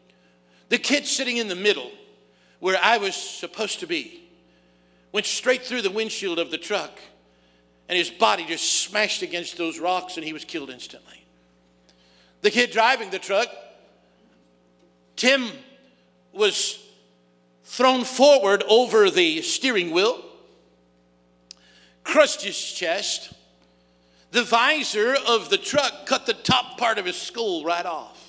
the kid sitting in the middle where I was supposed to be went straight through the windshield of the truck, and his body just smashed against those rocks, and he was killed instantly. The kid driving the truck, Tim, was thrown forward over the steering wheel, crushed his chest. The visor of the truck cut the top part of his skull right off.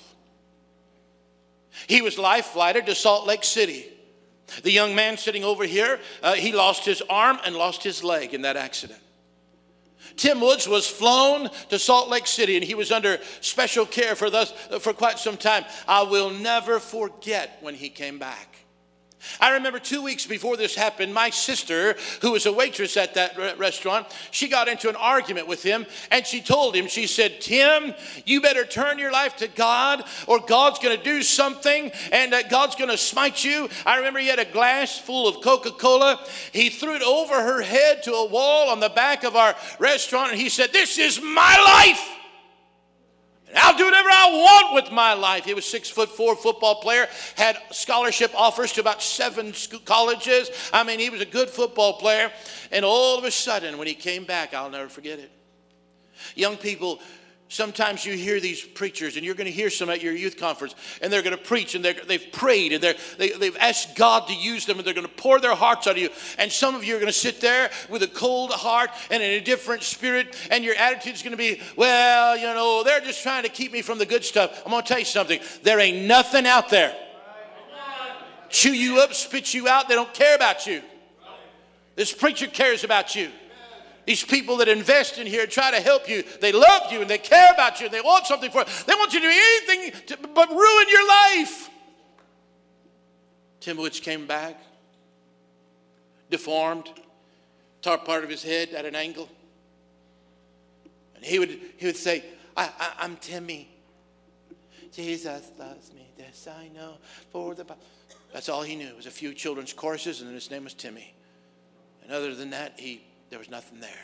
He was life flighted to Salt Lake City. The young man sitting over here, uh, he lost his arm and lost his leg in that accident. Tim Woods was flown to Salt Lake City, and he was under special care for, thus, for quite some time. I will never forget when he came back. I remember two weeks before this happened, my sister, who was a waitress at that re- restaurant, she got into an argument with him, and she told him, she said, Tim, you better turn your life to God, or God's going to do something, and uh, God's going to smite you. I remember he had a glass full of Coca-Cola. He threw it over her head to a wall on the back of our restaurant, and he said, this is my life. And I'll do whatever I want with my life. He was six foot four football player, had scholarship offers to about seven school colleges. I mean, he was a good football player. And all of a sudden, when he came back, I'll never forget it. Young people, sometimes you hear these preachers, and you're going to hear some at your youth conference, and they're going to preach, and they've prayed, and they, they've asked God to use them, and they're going to pour their hearts out of you. And some of you are going to sit there with a cold heart and in a different spirit, and your attitude is going to be, well, you know, they're just trying to keep me from the good stuff. I'm going to tell you something. There ain't nothing out there. Chew you up, spit you out. They don't care about you. This preacher cares about you. These people that invest in here try to help you. They love you and they care about you. And they want something for you. They want you to do anything to, but ruin your life. Tim Woods came back, deformed, top part of his head at an angle. And he would, he would say, I, I, I'm Timmy. Jesus loves me, this I know. For the That's all he knew. It was a few children's choruses, and then his name was Timmy. And other than that, he there was nothing there.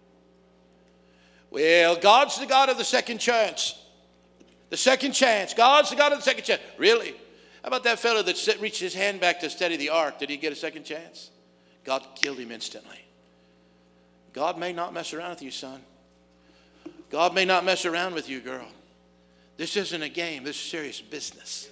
Well, God's the God of the second chance. The second chance. God's the God of the second chance. Really? How about that fellow that reached his hand back to steady the ark? Did he get a second chance? God killed him instantly. God may not mess around with you, son. God may not mess around with you, girl. This isn't a game. This is serious business.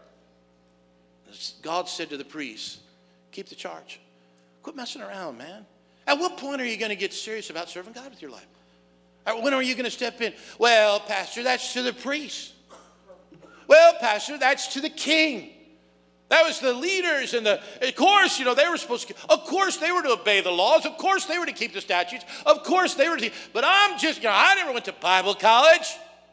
God said to the priests, keep the charge. Quit messing around, man. At what point are you going to get serious about serving God with your life? When are you going to step in? Well, Pastor, that's to the priest. Well, Pastor, that's to the king. That was the leaders and the, of course, you know, they were supposed to, of course they were to obey the laws. Of course they were to keep the statutes. Of course they were to, but I'm just, you know, I never went to Bible college.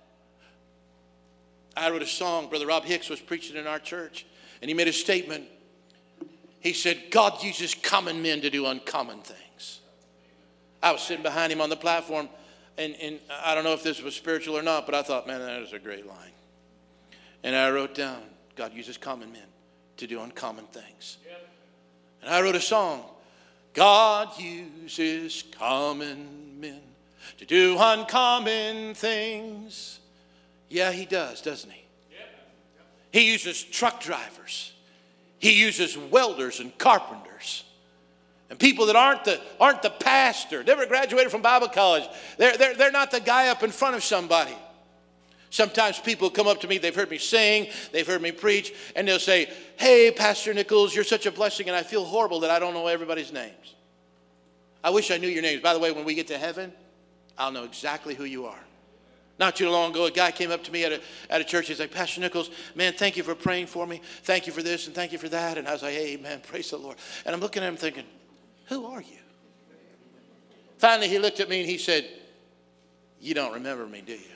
I wrote a song. Brother Rob Hicks was preaching in our church, and he made a statement. He said, God uses common men to do uncommon things. I was sitting behind him on the platform, and, and I don't know if this was spiritual or not, but I thought, man, that is a great line. And I wrote down, God uses common men to do uncommon things. Yep. And I wrote a song, God uses common men to do uncommon things. Yeah, he does, doesn't he? Yep. He uses truck drivers. He uses welders and carpenters. And people that aren't the, aren't the pastor, never graduated from Bible college. They're, they're, they're not the guy up in front of somebody. Sometimes people come up to me, they've heard me sing, they've heard me preach, and they'll say, hey, Pastor Nichols, you're such a blessing, and I feel horrible that I don't know everybody's names. I wish I knew your names. By the way, when we get to heaven, I'll know exactly who you are. Not too long ago, a guy came up to me at a, at a church. He's like, Pastor Nichols, man, thank you for praying for me. Thank you for this and thank you for that. And I was like, hey, man, praise the Lord. And I'm looking at him thinking, who are you? Finally, he looked at me and he said, you don't remember me, do you?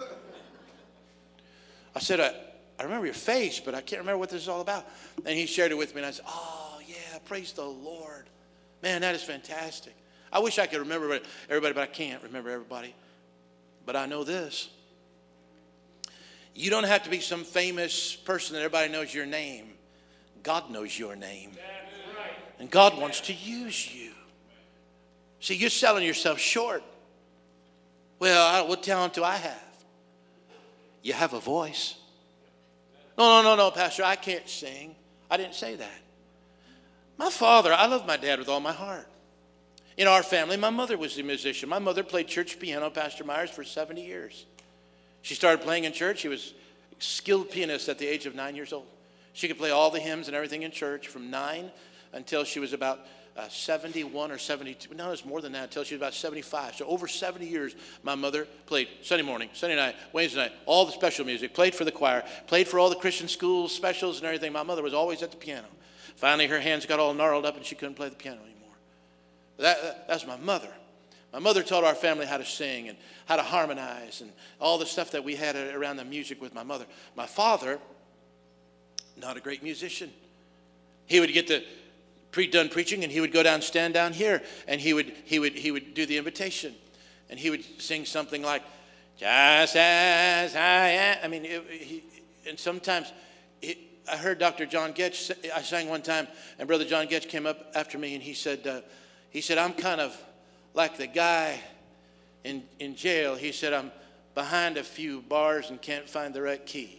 I said, I, I remember your face, but I can't remember what this is all about. And he shared it with me, and I said, oh, yeah, praise the Lord. Man, that is fantastic. I wish I could remember everybody, but I can't remember everybody. But I know this. You don't have to be some famous person that everybody knows your name. God knows your name. And God wants to use you. See, you're selling yourself short. Well, what talent do I have? You have a voice. No, no, no, no, Pastor, I can't sing. I didn't say that. My father, I love my dad with all my heart. In our family, my mother was a musician. My mother played church piano, Pastor Myers, for seventy years. She started playing in church. She was a skilled pianist at the age of nine years old. She could play all the hymns and everything in church from nine until she was about uh, seventy-one or seventy-two. No, it's more than that, until she was about seventy-five. So over seventy years, my mother played Sunday morning, Sunday night, Wednesday night, all the special music, played for the choir, played for all the Christian schools, specials and everything. My mother was always at the piano. Finally, her hands got all gnarled up and she couldn't play the piano anymore. That, that, that's my mother. My mother taught our family how to sing and how to harmonize and all the stuff that we had around the music with my mother. My father, not a great musician. He would get the pre done preaching, and he would go down, stand down here, and he would he would he would do the invitation, and he would sing something like, "Just as I am." I mean, it, he, and sometimes it, I heard Doctor John Getch. I sang one time, and Brother John Getch came up after me, and he said, uh, he said, "I'm kind of like the guy in in jail." He said, "I'm behind a few bars and can't find the right key."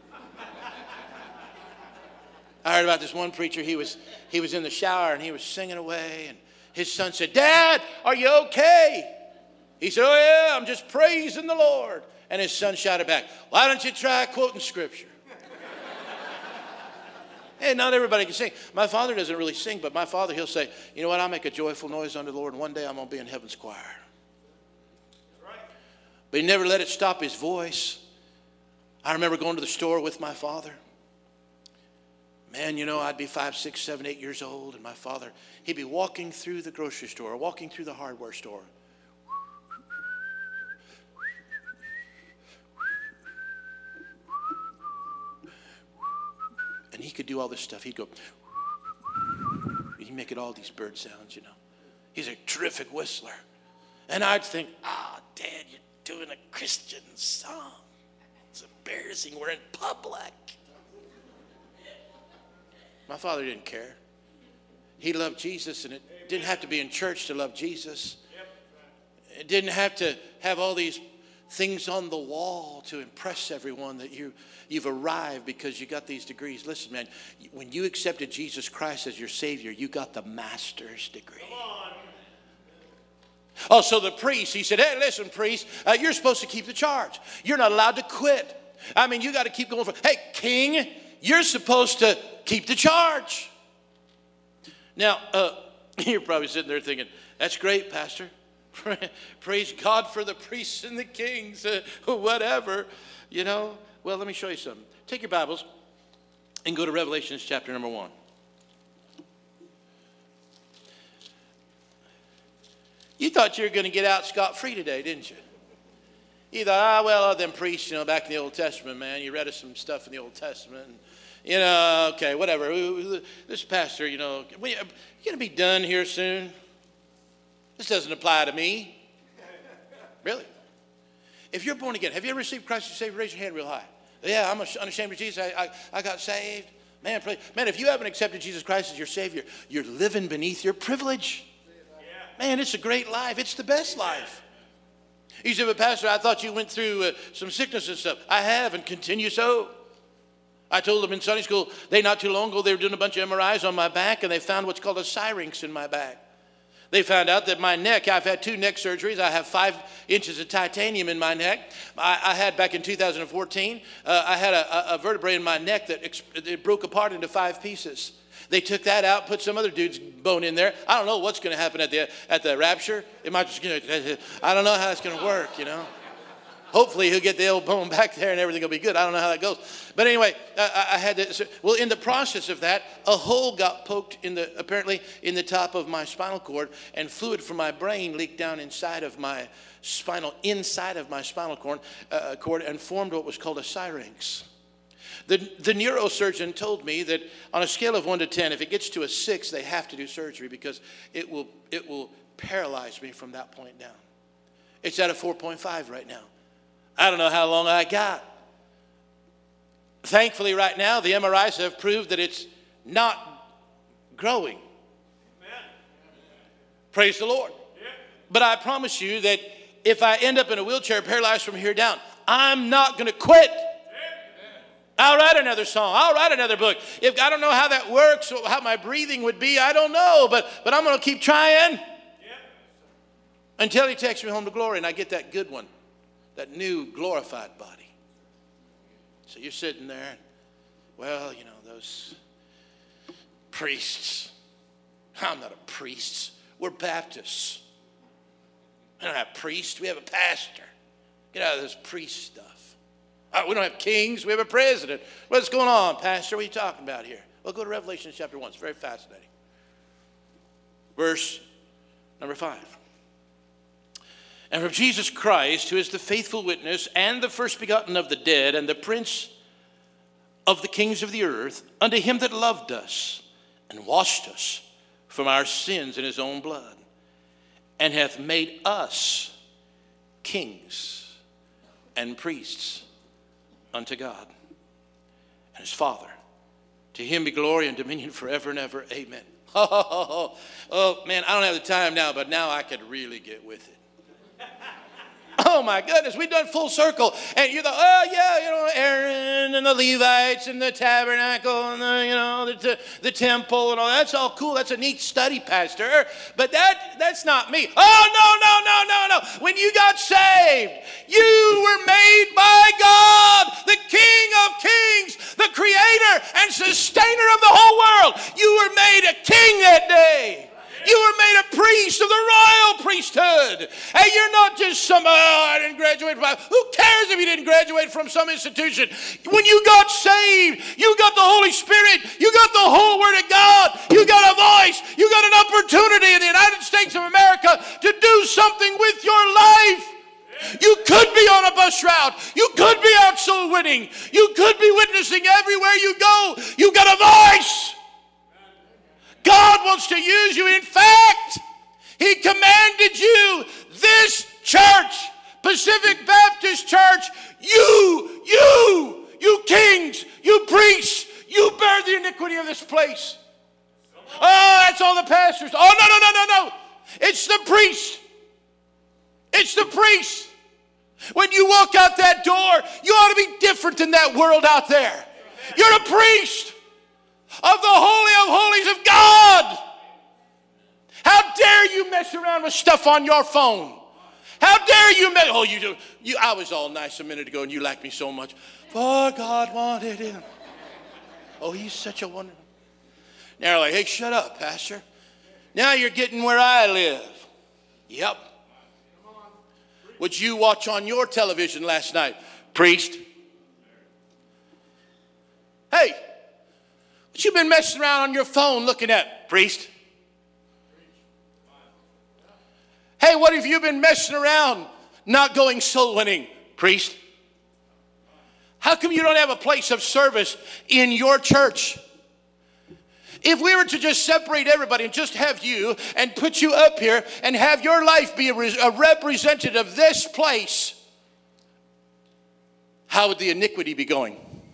I heard about this one preacher. He was he was in the shower and he was singing away, and his son said, "Dad, are you okay?" He said, "Oh yeah, I'm just praising the Lord." And his son shouted back, "Why don't you try quoting scripture?" Hey, not everybody can sing. My father doesn't really sing, but my father, he'll say, "You know what? I'll make a joyful noise unto the Lord, and one day I'm going to be in heaven's choir." But he never let it stop his voice. I remember going to the store with my father. Man, you know, I'd be five, six, seven, eight years old, and my father, he'd be walking through the grocery store, walking through the hardware store. And he could do all this stuff. He'd go, he'd make it all these bird sounds, you know. He's a terrific whistler. And I'd think, "Ah, oh, Dad, you're doing a Christian song. It's embarrassing. We're in public." My father didn't care. He loved Jesus, and it didn't have to be in church to love Jesus. It didn't have to have all these things on the wall to impress everyone that you, you've arrived because you got these degrees. Listen, man, when you accepted Jesus Christ as your Savior, you got the master's degree. Oh, so the priest, he said, "Hey, listen, priest, uh, you're supposed to keep the charge. You're not allowed to quit. I mean, you got to keep going for, hey, king, you're supposed to keep the charge." Now, uh, you're probably sitting there thinking, "That's great, Pastor. Praise God for the priests and the kings, uh, whatever, you know." Well, let me show you something. Take your Bibles and go to Revelation chapter number one. You thought you were going to get out scot-free today, didn't you? You thought, ah, well, them priests, you know, back in the Old Testament, man, you read us some stuff in the Old Testament, and, you know, okay, whatever. This pastor, you know, you going to be done here soon? This doesn't apply to me. Really? If you're born again, have you ever received Christ as Savior? Raise your hand real high. Yeah, I'm unashamed of Jesus. I, I, I got saved. Man, pray. Man, if you haven't accepted Jesus Christ as your Savior, you're living beneath your privilege. Man, it's a great life. It's the best life. He said, "But Pastor, I thought you went through uh, some sickness and stuff." I have, and continue so. I told them in Sunday school, they not too long ago, they were doing a bunch of M R Is on my back, and they found what's called a syrinx in my back. They found out that my neck, I've had two neck surgeries. I have five inches of titanium in my neck. I, I had back in two thousand fourteen, uh, I had a, a vertebrae in my neck that ex- it broke apart into five pieces. They took that out, put some other dude's bone in there. I don't know what's going to happen at the at the rapture. It might just, I don't know how it's going to work, you know. Hopefully he'll get the old bone back there and everything will be good. I don't know how that goes. But anyway, I, I had to, well, in the process of that, a hole got poked in the, apparently in the top of my spinal cord, and fluid from my brain leaked down inside of my spinal, inside of my spinal cord, uh, cord and formed what was called a syrinx. The, the neurosurgeon told me that on a scale of one to ten, if it gets to a six, they have to do surgery because it will, it will paralyze me from that point down. It's at a four point five right now. I don't know how long I got. Thankfully, right now, the M R Is have proved that it's not growing. Amen. Praise the Lord. Yeah. But I promise you that if I end up in a wheelchair paralyzed from here down, I'm not going to quit. I'll write another song. I'll write another book. If I don't know how that works, how my breathing would be, I don't know. But, but I'm going to keep trying. Yeah. Until he takes me home to glory and I get that good one. That new glorified body. So you're sitting there, and, well, you know, those priests. I'm not a priest. We're Baptists. We don't have priests. We have a pastor. Get out of this priest stuff. Uh, we don't have kings. We have a president. What's going on, Pastor? What are you talking about here? Well, go to Revelation chapter one. It's very fascinating. Verse number five. And from Jesus Christ, who is the faithful witness and the first begotten of the dead and the prince of the kings of the earth, unto him that loved us and washed us from our sins in his own blood, and hath made us kings and priests unto God and his Father. To him be glory and dominion forever and ever. Amen. Oh, oh, oh, oh, man, I don't have the time now, but now I could really get with it. Oh my goodness, we've done full circle. And you thought, oh yeah, you know, Aaron and the Levites and the tabernacle and the, you know, the, the temple and all. That's all cool. That's a neat study, Pastor. But that that's not me. Oh, no, no, no, no, no. When you got saved, you were made by God, the King of Kings, the creator and sustainer of the whole world. You were made a king that day. You were made a priest of the royal priesthood. And you're not just some, oh, I didn't graduate from, who cares if you didn't graduate from some institution? When you got saved, you got the Holy Spirit, you got the whole Word of God, you got a voice, you got an opportunity in the United States of America to do something with your life. You could be on a bus route. You could be out soul winning. You could be witnessing everywhere you go. You got a voice. God wants to use you. In fact, he commanded you, this church, Pacific Baptist Church, you, you, you kings, you priests, you bear the iniquity of this place. Oh, that's all the pastors. Oh, no, no, no, no, no. It's the priest. It's the priest. When you walk out that door, you ought to be different than that world out there. You're a priest of the Holy of Holies of God. How dare you mess around with stuff on your phone? How dare you mess, oh, you do, you, I was all nice a minute ago and you liked me so much. For God wanted him. Oh, he's such a wonder. Now they're like, hey, shut up, Pastor. Now you're getting where I live. Yep. What you watch on your television last night, priest? Hey, what you been messing around on your phone looking at, priest? Hey, what have you been messing around not going soul winning, priest? How come you don't have a place of service in your church? If we were to just separate everybody and just have you and put you up here and have your life be a, a representative of this place, how would the iniquity be going?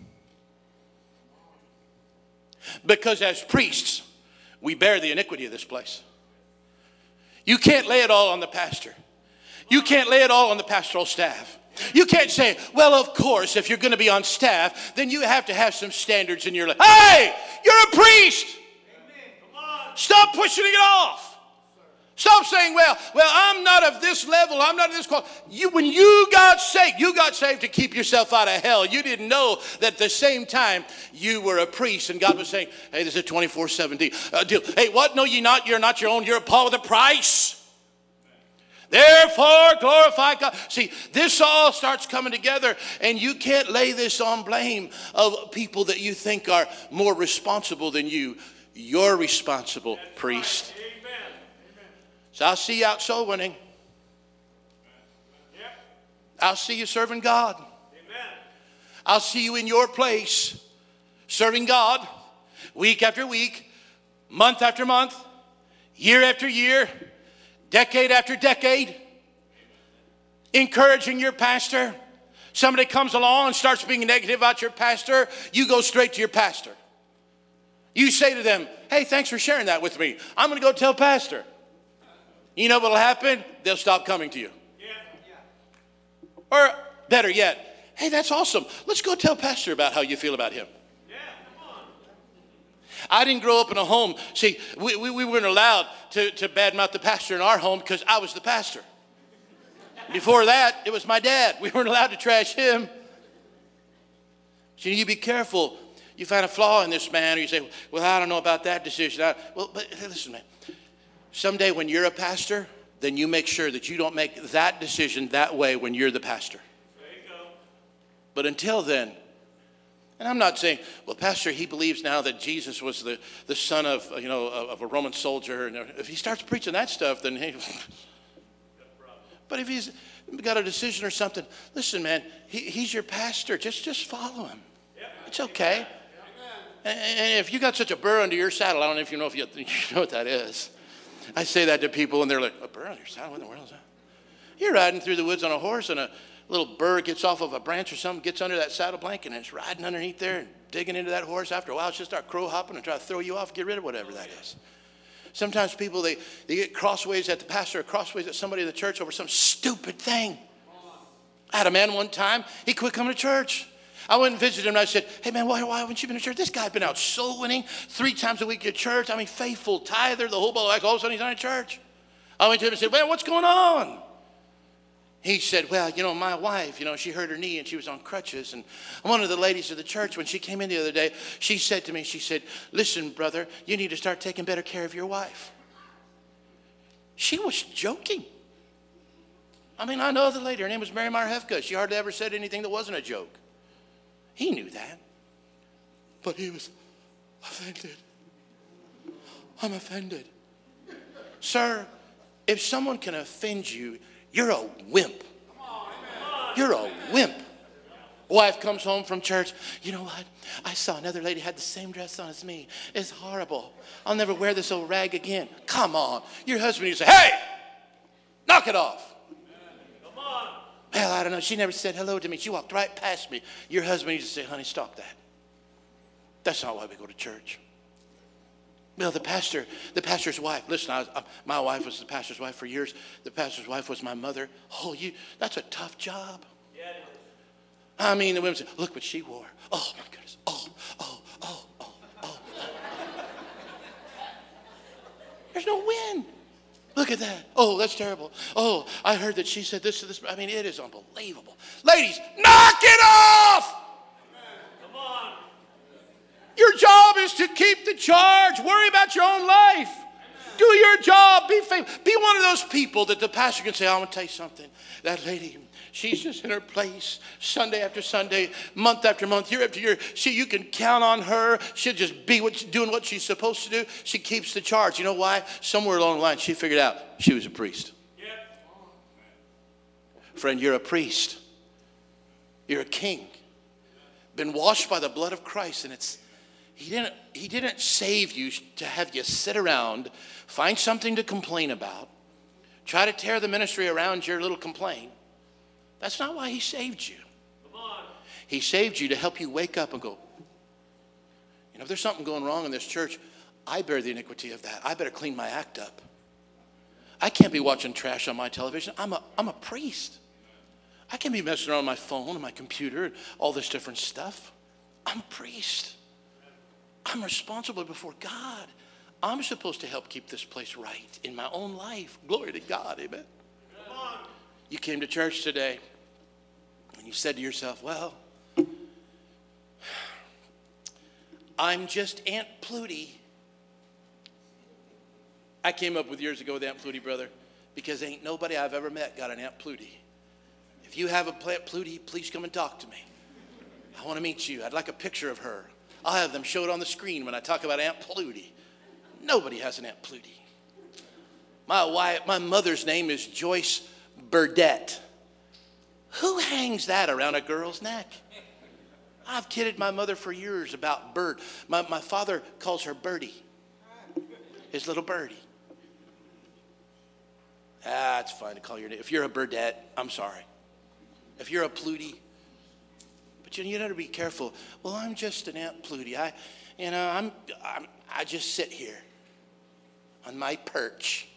Because as priests, we bear the iniquity of this place. You can't lay it all on the pastor. You can't lay it all on the pastoral staff. You can't say, well, of course, if you're going to be on staff, then you have to have some standards in your life. Hey, you're a priest. Stop pushing it off. Stop saying, well, well, I'm not of this level. I'm not of this quality. You, when you got saved, you got saved to keep yourself out of hell. You didn't know that at the same time you were a priest and God was saying, hey, this is a twenty-four seven deal. Uh, deal. Hey, what? No, you're not. You're not your own. You're a Paul with a price. Therefore, glorify God. See, this all starts coming together, and you can't lay this on blame of people that you think are more responsible than you. You're responsible, that's priest. Right. Amen. So I'll see you out soul winning. Yep. I'll see you serving God. Amen. I'll see you in your place serving God week after week, month after month, year after year, decade after decade, encouraging your pastor. Somebody comes along and starts being negative about your pastor, you go straight to your pastor. You say to them, hey, thanks for sharing that with me. I'm going to go tell pastor. You know what will happen? They'll stop coming to you. Yeah. Yeah. Or better yet, hey, that's awesome. Let's go tell pastor about how you feel about him. Yeah, come on. I didn't grow up in a home. See, we, we, we weren't allowed to, to badmouth the pastor in our home because I was the pastor. Before that, it was my dad. We weren't allowed to trash him. So you be careful. You find a flaw in this man, or you say, well, I don't know about that decision. I, well, but listen, man. Someday when you're a pastor, then you make sure that you don't make that decision that way when you're the pastor. There you go. But until then, and I'm not saying, well, pastor, he believes now that Jesus was the, the son of, you know, of a Roman soldier. And if he starts preaching that stuff, then he... But if he's got a decision or something, listen, man, he, he's your pastor. Just, just follow him. It's okay. And if you got such a burr under your saddle, I don't know if you know if you, you know what that is. I say that to people, and they're like, a burr on your saddle? What in the world is that? You're riding through the woods on a horse, and a little burr gets off of a branch or something, gets under that saddle blanket, and it's riding underneath there and digging into that horse. After a while, it's just start crow hopping and try to throw you off, get rid of whatever that is. Sometimes people, they, they get crossways at the pastor or crossways at somebody in the church over some stupid thing. I had a man one time, he quit coming to church. I went and visited him, and I said, hey, man, why, why haven't you been to church? This guy's been out soul winning three times a week at church. I mean, faithful tither, the whole ball of wax. All of a sudden, he's not in church. I went to him and said, well, what's going on? He said, well, you know, my wife, you know, she hurt her knee and she was on crutches. And one of the ladies of the church, when she came in the other day, she said to me, she said, listen, brother, you need to start taking better care of your wife. She was joking. I mean, I know the lady. Her name was Mary Meyer Hefka. She hardly ever said anything that wasn't a joke. He knew that. But he was offended. I'm offended. Sir, if someone can offend you, you're a wimp. You're a wimp. Wife comes home from church. You know what? I saw another lady had the same dress on as me. It's horrible. I'll never wear this old rag again. Come on. Your husband, you say, hey, knock it off. Come on. Well, I don't know. She never said hello to me. She walked right past me. Your husband needs to say, honey, stop that. That's not why we go to church. Well, the pastor, the pastor's wife. Listen, I was, uh, my wife was the pastor's wife for years. The pastor's wife was my mother. Oh, you, that's a tough job. Yeah, it is. I mean, the women say, look what she wore. Oh, my goodness. Oh, oh, oh, oh, oh. There's no win. Look at that. Oh, that's terrible. Oh, I heard that she said this to this. I mean, it is unbelievable. Ladies, knock it off. Come on. Your job is to keep the charge. Worry about your own life. Do your job. Be faithful. Be one of those people that the pastor can say, I want to tell you something. That lady, she's just in her place Sunday after Sunday, month after month, year after year. She, you can count on her. She'll just be what, doing what she's supposed to do. She keeps the charge. You know why? Somewhere along the line, she figured out she was a priest. Yep. Friend, you're a priest. You're a king. Been washed by the blood of Christ, and it's He didn't, he didn't save you to have you sit around, find something to complain about, try to tear the ministry around your little complaint. That's not why he saved you. Come on. He saved you to help you wake up and go, you know, if there's something going wrong in this church, I bear the iniquity of that. I better clean my act up. I can't be watching trash on my television. I'm a, I'm a priest. I can't be messing around on my phone and my computer and all this different stuff. I'm a priest. I'm responsible before God. I'm supposed to help keep this place right in my own life. Glory to God, amen. Come on. You came to church today and you said to yourself, well, I'm just Aunt Pluty. I came up with years ago with Aunt Pluty, brother, because ain't nobody I've ever met got an Aunt Pluty. If you have a Aunt Pluty, please come and talk to me. I want to meet you. I'd like a picture of her. I'll have them show it on the screen when I talk about Aunt Pluty. Nobody has an Aunt Pluty. My wife, my mother's name is Joyce Burdette. Who hangs that around a girl's neck? I've kidded my mother for years about Bird. My, my father calls her Birdie, his little birdie. Ah, it's fine to call your name. If you're a Burdette, I'm sorry. If you're a Pluty, but you, you got to be careful. Well, I'm just an Aunt Pluty. I, you know, I'm, I'm, I just sit here on my perch.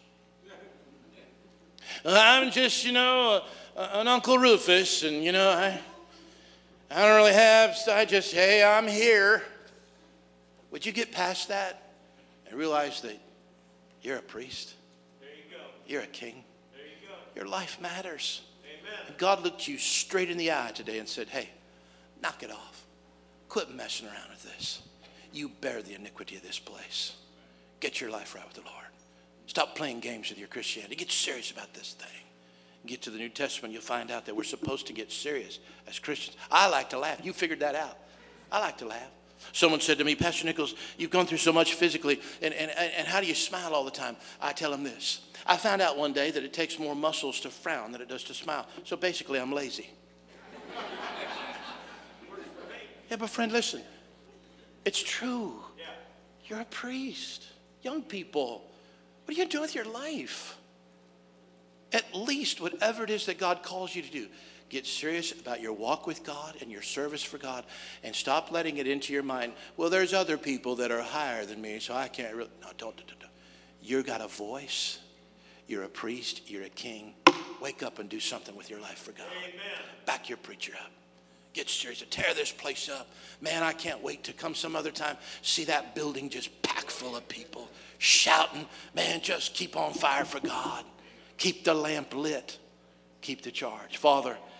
I'm just, you know, a, a, an Uncle Rufus, and you know, I, I don't really have. I just, hey, I'm here. Would you get past that and realize that you're a priest? There you go. You're a king. There you go. Your life matters. Amen. And God looked you straight in the eye today and said, hey, knock it off. Quit messing around with this. You bear the iniquity of this place. Get your life right with the Lord. Stop playing games with your Christianity. Get serious about this thing. Get to the New Testament, you'll find out that we're supposed to get serious as Christians. I like to laugh. You figured that out. I like to laugh. Someone said to me, Pastor Nichols, you've gone through so much physically, and, and, and how do you smile all the time? I tell them this. I found out one day that it takes more muscles to frown than it does to smile. So basically, I'm lazy. Yeah, but friend, listen. It's true. You're a priest. Young people, what are you doing with your life? At least whatever it is that God calls you to do, get serious about your walk with God and your service for God, and stop letting it into your mind, well, there's other people that are higher than me, so I can't really. No, don't, don't, don't. You've got a voice. You're a priest. You're a king. Wake up and do something with your life for God. Amen. Back your preacher up. Get serious. Tear this place up. Man, I can't wait to come some other time, see that building just packed full of people shouting. Man, just keep on fire for God. Keep the lamp lit. Keep the charge. Father,